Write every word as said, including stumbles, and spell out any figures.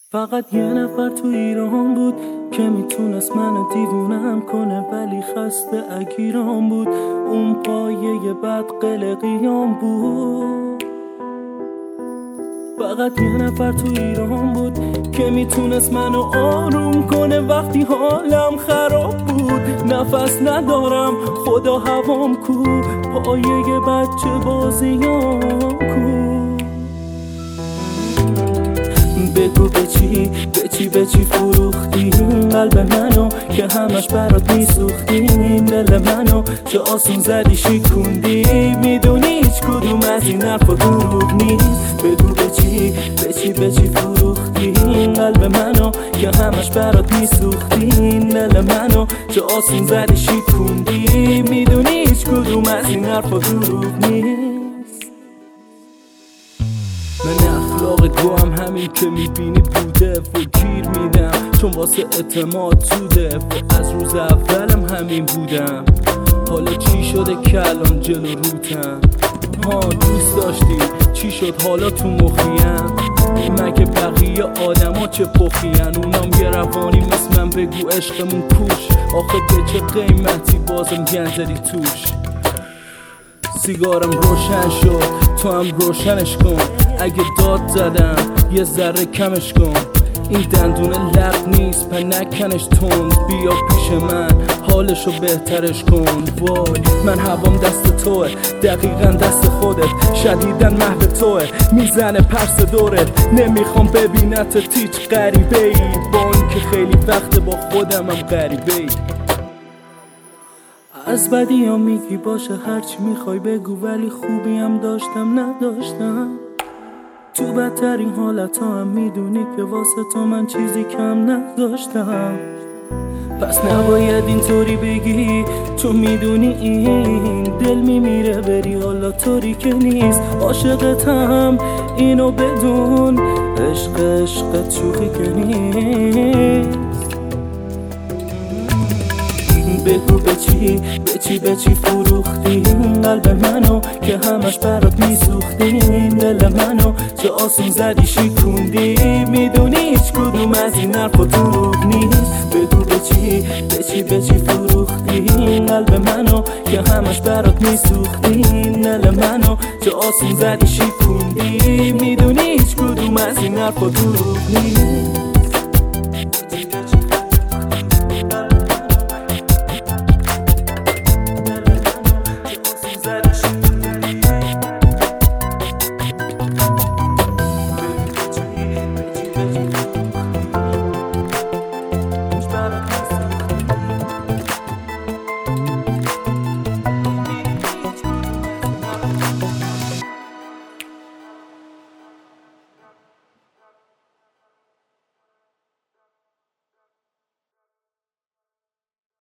فقط یه نفر تو ایران بود که میتونست منو دیوونم کنه، ولی خسته اگیران بود. اون پایه بد قلقیام بود. فقط یه نفر تو ایران بود که میتونست منو آروم کنه وقتی حالم خراب بود. نفس ندارم خدا هوام کو، پایه بچه بازیام کو. بگو به چی به چی به چی فروختی قلب منو که همش برات میسوختیم. دل منو چه آسون زدی شکوندی، میدونی هیچ کدوم از این حرفا دروغ نیست. بگو به چی به چی به چی فروختی قلب منو که همش برات میسوختیم. دل منو چه آسون زدی شکوندی، میدونی هیچ کدوم از این حرفا دروغ نیست. من اخلاق گوام همین که میبینی بوده و گیر میدم، چون واسه اعتماد توده و از روز اولم همین بودم. حالا چی شده که الان جلو روتم؟ ها دوست داشتی چی شد حالا تو مخیم؟ مگه بقیه آدم ها چه پخین؟ اونام یه روانی مثل من، بگو عشقمون کوش. آخه به چه قیمتی بازم گنزدی توش؟ سیگارم روشن شد تو هم روشنش کن. اگه داد زدم یه ذره کمش کن. این دندونه لق نیست پا نکنش تند. بیا پیش من حالشو بهترش کن. وای من هوام دست توه، دقیقا دست خودت. شدیدن محو توه، میزنه پرس دورت. نمیخوام ببینت هیچ غریبه ای، با این که خیلی وقت با خودم هم غریبه ای. از بدی ها میگی باشه هرچی میخوای بگو، ولی خوبی هم داشتم نداشتم. تو بدترین حالت ها هم میدونی که واسه تو من چیزی کم نداشتم. پس نباید اینطوری بگی، تو میدونی این دل میمیره بری، حالا طوری که نیست. عاشقتم اینو بدون، عشق عشق شوخی که نیست. بگو به چی به چی به چی فروختی قلب منو که همش برات میسوختیم. دل منو چه آسون زدی شکوندی، میدونی هیچ کدوم از این حرفا دروغ نیست. بگو به چی به چی به چی فروختی قلب منو که همش برات میسوختیم. دل منو چه آسون زدی شکوندی، میدونی هیچ کدوم از این حرفا دروغ نیست.